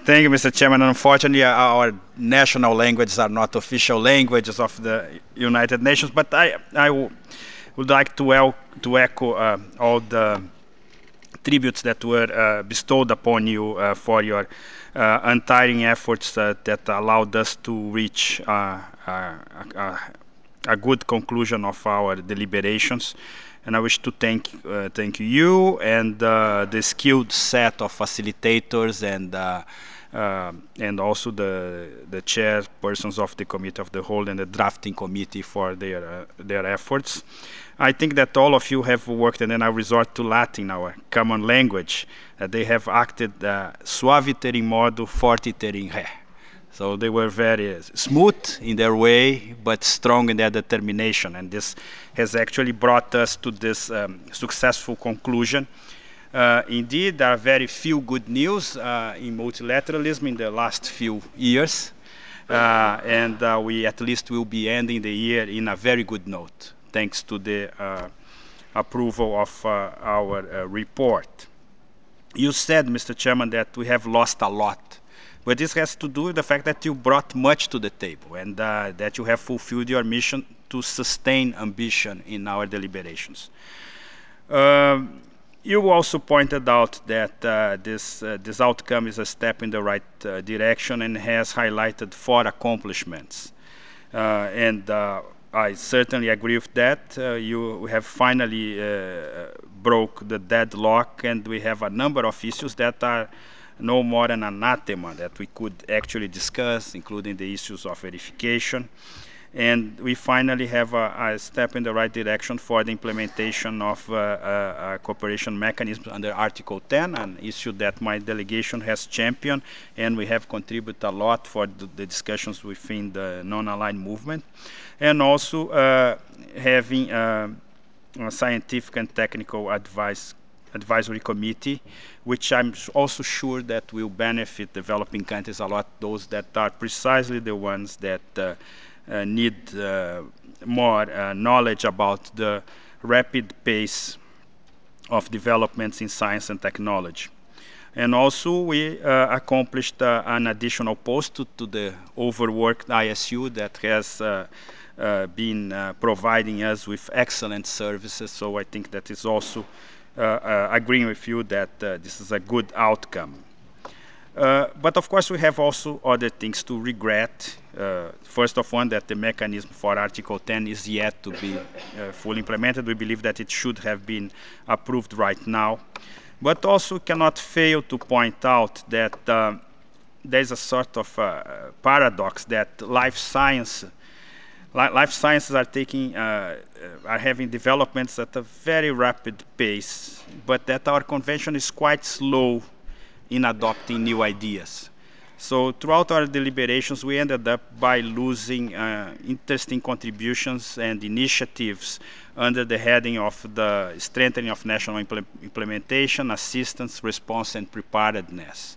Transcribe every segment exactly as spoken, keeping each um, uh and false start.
Thank you, Mister Chairman. Unfortunately, our national languages are not official languages of the United Nations, but I, I w- would like to, el- to echo uh, all the tributes that were uh, bestowed upon you uh, for your uh, untiring efforts uh, that allowed us to reach uh, uh, a, a good conclusion of our deliberations. And I wish to thank uh, thank you and uh, the skilled set of facilitators and uh, uh, and also the the chairpersons of the committee of the whole and the drafting committee for their uh, their efforts. I think that all of you have worked, and then I resort to Latin, our common language. Uh, they have acted uh, suaviter in modo, fortiter in re. So they were very smooth in their way, but strong in their determination. And this has actually brought us to this um, successful conclusion. Uh, indeed, there are very few good news uh, in multilateralism in the last few years. Uh, and uh, we at least will be ending the year in a very good note, thanks to the uh, approval of uh, our uh, report. You said, Mister Chairman, that we have lost a lot. But this has to do with the fact that you brought much to the table and uh, that you have fulfilled your mission to sustain ambition in our deliberations. Um, you also pointed out that uh, this, uh, this outcome is a step in the right uh, direction and has highlighted four accomplishments. Uh, and uh, I certainly agree with that. Uh, you have finally uh, broke the deadlock, and we have a number of issues that are no more than anathema that we could actually discuss, including the issues of verification. And we finally have a, a step in the right direction for the implementation of uh, a, a cooperation mechanism under Article ten, an issue that my delegation has championed, and we have contributed a lot for the, the discussions within the non-aligned movement, and also uh, having uh, a scientific and technical advice advisory committee, which I'm also sure that will benefit developing countries a lot, those that are precisely the ones that uh, uh, need uh, more uh, knowledge about the rapid pace of developments in science and technology. And also, we uh, accomplished uh, an additional post to, to the overworked I S U that has uh, uh, been uh, providing us with excellent services. So I think that is also uh, uh, agreeing with you that uh, this is a good outcome. Uh, but of course, we have also other things to regret. Uh, first of all, that the mechanism for Article ten is yet to be uh, fully implemented. We believe that it should have been approved right now. But also cannot fail to point out that uh, there's a sort of uh, paradox that life science, li life sciences are taking, uh, uh, are having developments at a very rapid pace, but that our convention is quite slow in adopting new ideas. So throughout our deliberations, we ended up by losing uh, interesting contributions and initiatives under the heading of the strengthening of national impl implementation, assistance, response, and preparedness.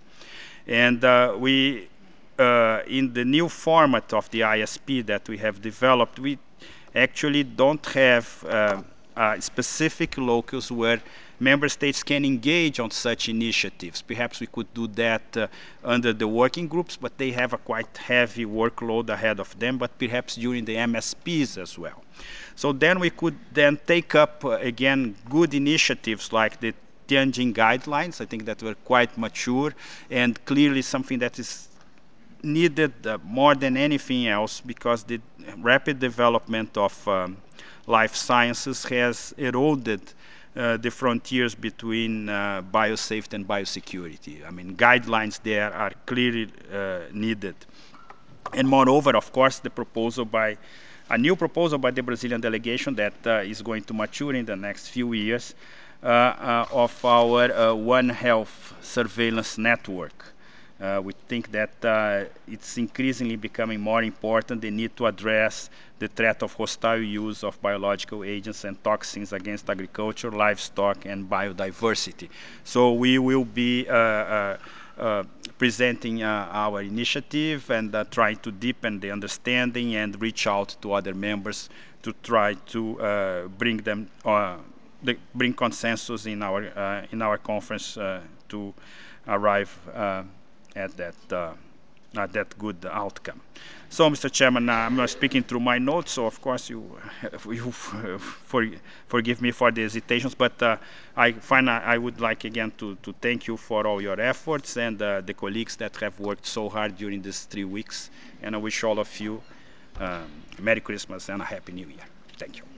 And uh, we, uh, in the new format of the I S P that we have developed, we actually don't have uh, a specific locus where member states can engage on such initiatives. Perhaps we could do that uh, under the working groups, but they have a quite heavy workload ahead of them, but perhaps during the M S Ps as well. So then we could then take up, uh, again, good initiatives like the Tianjin guidelines. I think that were quite mature and clearly something that is needed uh, more than anything else because the rapid development of um, life sciences has eroded uh, the frontiers between uh, biosafety and biosecurity. I mean, guidelines there are clearly uh, needed. And moreover, of course, the proposal by a new proposal by the Brazilian delegation that uh, is going to mature in the next few years uh, uh, of our uh, One Health surveillance network. Uh, we think that uh, it's increasingly becoming more important the need to address the threat of hostile use of biological agents and toxins against agriculture, livestock, and biodiversity. So we will be uh, uh, uh, presenting uh, our initiative and uh, trying to deepen the understanding and reach out to other members to try to uh, bring them uh, the, bring consensus in our uh, in our conference uh, to arrive uh, at that uh, uh, that good outcome. So, Mister Chairman, uh, I'm uh, speaking through my notes, so of course you, you for, forgive me for the hesitations, but uh, I find I would like again to, to thank you for all your efforts and uh, the colleagues that have worked so hard during these three weeks, and I wish all of you um, Merry Christmas and a Happy New Year. Thank you.